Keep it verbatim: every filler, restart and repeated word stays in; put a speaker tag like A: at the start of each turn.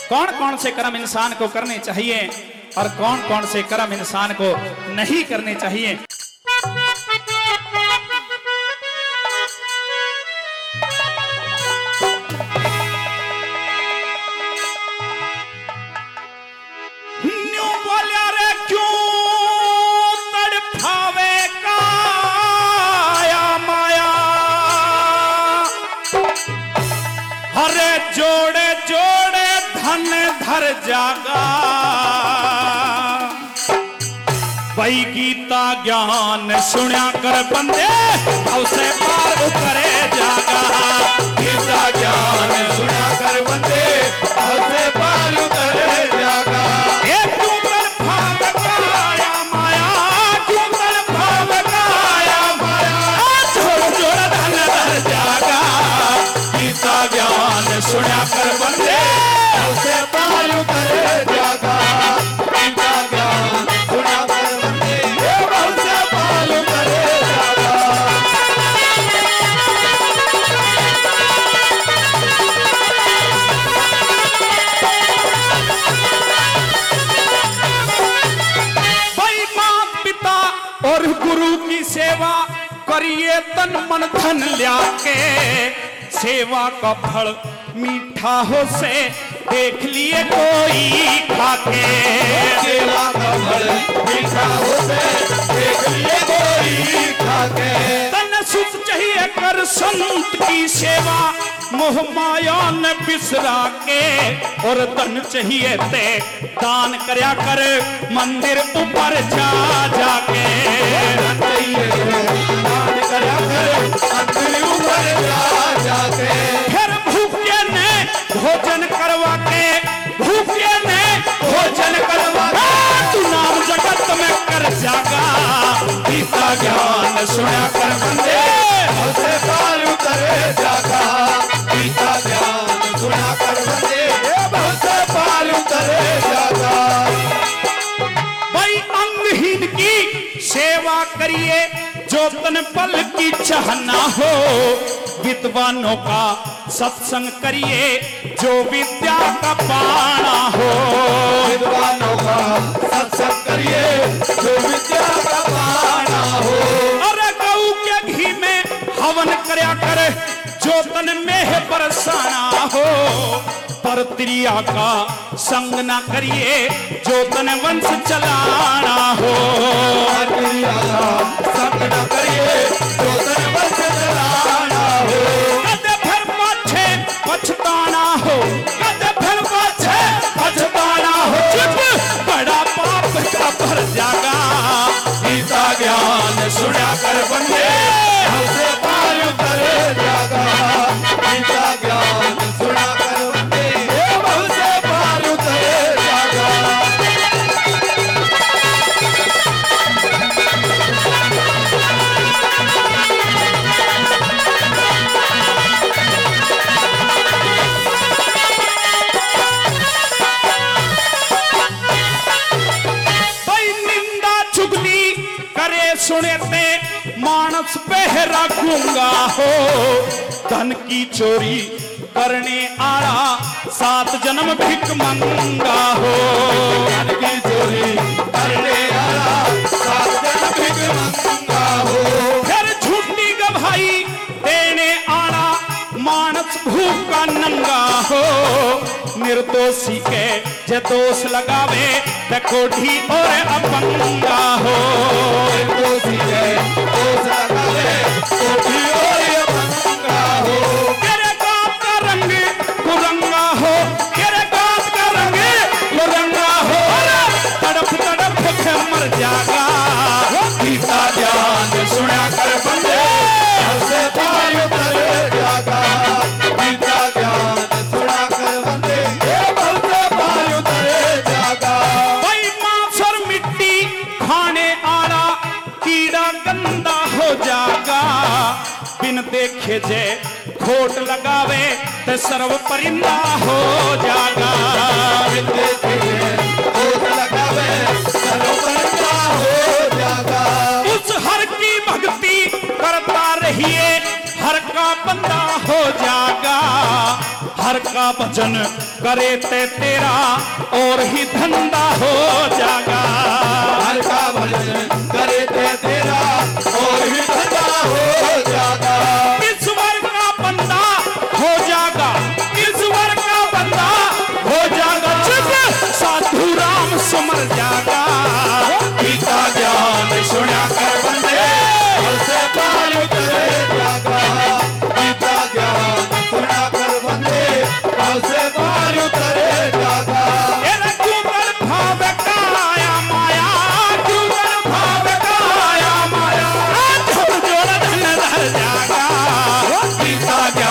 A: कौन कौन से कर्म इंसान को करने चाहिए और कौन कौन से कर्म इंसान को नहीं करने चाहिए। न्यू बोलिया रे क्यों तड़फावे काया माया, हरे जोड़े जोड़े धन धर जागा, वही गीता ज्ञान सुनिया कर बंदे उसे पार उतरे जागा।
B: गीता ज्ञान सुनिया कर बंदे उसे पार उतरे जागा।
A: ये क्यों तड़फाव काया माया, क्यों तड़फाव काया माया, जोड़ जोड़ धन धर जागा,
B: गीता ज्ञान सुनिया कर बंदे उसे पार उतरे जागा। गीता ज्ञान सुनिया कर बंदे उसे पार उतरे जागा।
A: भाई माँ पिता और गुरु की सेवा करिए तन मन धन लिया के, सेवा का फल मीठा हो से देख लिए कोई खाके।
B: सेवा का फल मीठा हो से देख लिए कोई खाके।
A: तन सुख चाहिए कर संत की सेवा, मोह माया न बिसरा के, और धन चाहिए ते दान करया कर मंदिर ऊपर जा जाके।
B: दान करया कर मंदिर ऊपर जा जाके।
A: फिर भूखे ने भोजन करवा के, भूखे ने भोजन करवा के, तू नाम जगत में कर जागा।
B: गीता ज्ञान सुनिया कर बंदे उसे पार उतरे जागा। गीता ज्ञान सुनिया कर बंदे उसे पार उतरे जागा।
A: भाई अंगहीन की सेवा करिए जो तन पल की चाहना हो, विद्वानों का सत्संग करिए जो विद्या का पाना हो।
B: विद्वानों का सत्संग करिए जो विद्या का पाना हो।
A: अरे गऊ के घी में हवन करया करे जो तन में बरसाना हो, पर त्रिया का संग ना करिए जो तन वंश चलाना हो।
B: त्रिया का संग न करिए जो तन वंश चलाना हो।
A: कदे फिर पाछे पछताना हो, कदे फिर पाछे पछताना हो, चुप बड़ा पाप का भर जागा।
B: गीता ज्ञान सुनिया कर बंदे उसे पार उतरे जागा। गीता ज्ञान सुनिया कर बंदे उसे पार उतरे जागा।
A: भाई निंदा चुगली करे सुने ते मानस पहरा गूंगा हो, धन की चोरी करने आड़ा सात जन्म भिक मंगा हो।
B: धन की चोरी करने आला सात जन्म भिक मंगा हो।
A: फिर झूठी गवाही देने आड़ा मानस भूखा नंगा हो, निर्दोषी के जे दोष लगावे ते कोढ़ी और अपंगा हो।
B: दोषी है दोष लगावे कोठी और अपंगा हो।
A: तेरे गाँव का रंग कुरंगा हो, तेरे गाँव का रंग कुरंगा हो, तड़प तड़प के मर जागा।
B: गीता ज्ञान सुनिया कर बंदे उसे पार उतरे जागा। गीता ज्ञान सुनिया कर बंदे उसे पार उतरे जागा।
A: भाई मांस और मिट्टी खाने आड़ा कीड़ा गंदा हो जागा, बिन देखे जे खोट लगावे ते सर्व परिंदा हो जागा।
B: बिन देखे खोट लगावे सर्व परिंदा हो जागा।
A: उस हर की भक्ति करता रहिए, हर का बंदा हो जागा, हर का भजन करे ते तेरा और ही धंधा हो जागा।
B: हर का भजन करे ते तेरा और ही धंधा हो जागा।
A: ईश्वर का बंदा हो जागा, ईश्वर का बंदा हो जागा। चुप साधु राम सुमर जागा।
B: गीता ज्ञान सुना कर बंदे भवसे पार उतरे जागा। गीता ज्ञान सुना कर बंदे भवसे पार उतरे जागा।
A: एरा क्यों भाव काया माया, क्यों भाव काया माया। जोड़ धन धर जागा।
B: गीता